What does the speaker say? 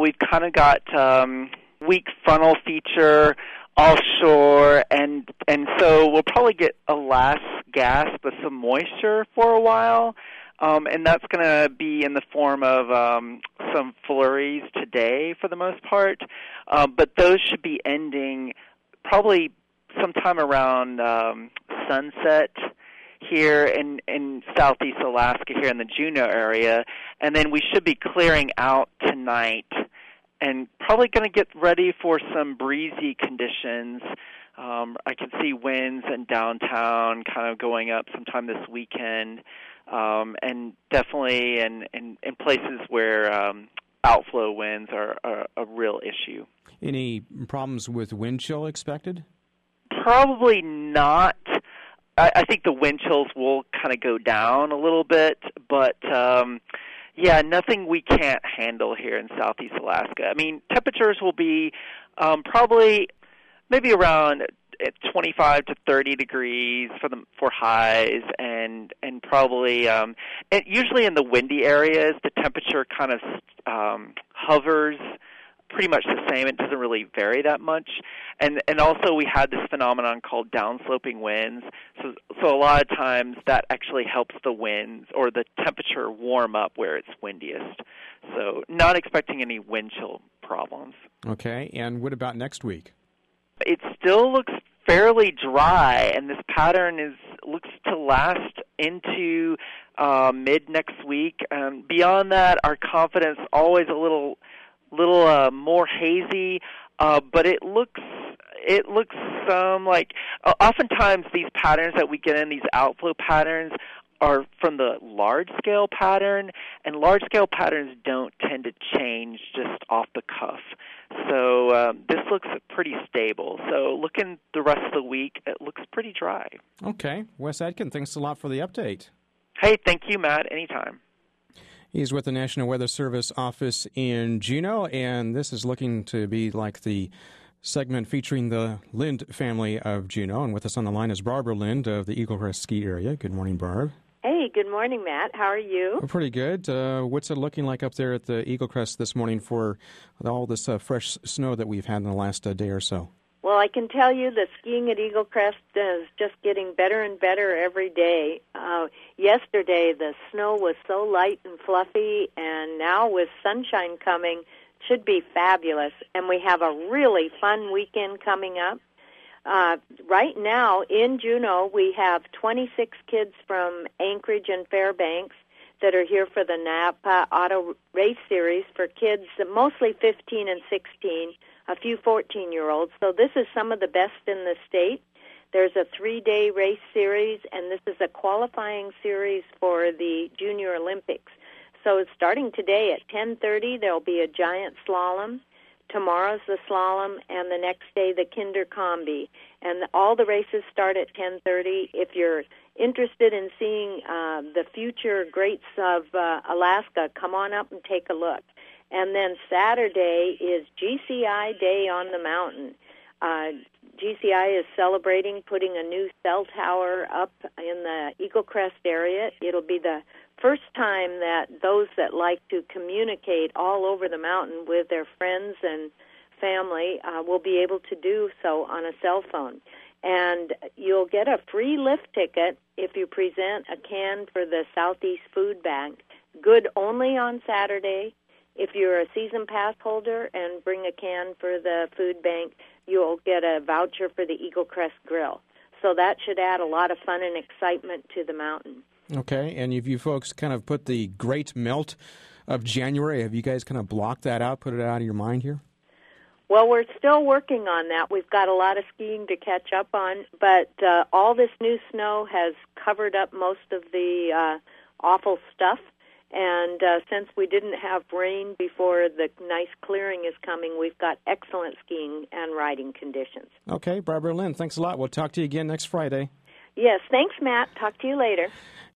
We've kind of got weak frontal feature offshore, and so we'll probably get a last gasp of some moisture for a while, and that's going to be in the form of some flurries today for the most part, but those should be ending probably sometime around sunset here in southeast Alaska, here in the Juneau area, and then we should be clearing out tonight and probably going to get ready for some breezy conditions. I can see winds in downtown kind of going up sometime this weekend, and definitely in places where outflow winds are a real issue. Any problems with wind chill expected? Probably not. I think the wind chills will kind of go down a little bit, but yeah, nothing we can't handle here in southeast Alaska. I mean, temperatures will be probably maybe around 25 to 30 degrees for highs, and probably usually in the windy areas, the temperature kind of hovers pretty much the same. It doesn't really vary that much. And also we had this phenomenon called downsloping winds. So a lot of times that actually helps the winds or the temperature warm up where it's windiest. So not expecting any wind chill problems. Okay. And what about next week? It still looks fairly dry, and this pattern looks to last into mid next week. Beyond that, our confidence always a little more hazy, but it looks like oftentimes these patterns that we get in, these outflow patterns, are from the large-scale pattern, and large-scale patterns don't tend to change just off the cuff. So this looks pretty stable. So looking the rest of the week, it looks pretty dry. Okay. Wes Adkin, thanks a lot for the update. Hey, thank you, Matt. Anytime. He's with the National Weather Service office in Juneau, and this is looking to be like the segment featuring the Lind family of Juneau. And with us on the line is Barbara Lind of the Eagle Crest Ski Area. Good morning, Barb. Hey, good morning, Matt. How are you? We're pretty good. What's it looking like up there at the Eagle Crest this morning for all this fresh snow that we've had in the last day or so? Well, I can tell you the skiing at Eagle Crest is just getting better and better every day. Yesterday, the snow was so light and fluffy, and now with sunshine coming, should be fabulous. And we have a really fun weekend coming up. Right now, in Juneau, we have 26 kids from Anchorage and Fairbanks that are here for the Napa Auto Race Series for kids, mostly 15 and 16, a few 14-year-olds. So this is some of the best in the state. There's a 3-day race series, and this is a qualifying series for the Junior Olympics. So it's starting today at 10:30. There'll be a giant slalom. Tomorrow's the slalom, and the next day the Kinder Combi. And all the races start at 10:30. If you're interested in seeing the future greats of Alaska, come on up and take a look. And then Saturday is GCI Day on the Mountain. GCI is celebrating putting a new cell tower up in the Eagle Crest area. It'll be the first time that those that like to communicate all over the mountain with their friends and family will be able to do so on a cell phone. And you'll get a free lift ticket if you present a can for the Southeast Food Bank. Good only on Saturday. If you're a season pass holder and bring a can for the food bank, you'll get a voucher for the Eagle Crest Grill. So that should add a lot of fun and excitement to the mountain. Okay, and if you folks kind of put the great melt of January, have you guys kind of blocked that out, put it out of your mind here? Well, we're still working on that. We've got a lot of skiing to catch up on, but all this new snow has covered up most of the awful stuff. And since we didn't have rain before the nice clearing is coming, we've got excellent skiing and riding conditions. Okay, Barbara Lind, thanks a lot. We'll talk to you again next Friday. Yes, thanks, Matt. Talk to you later.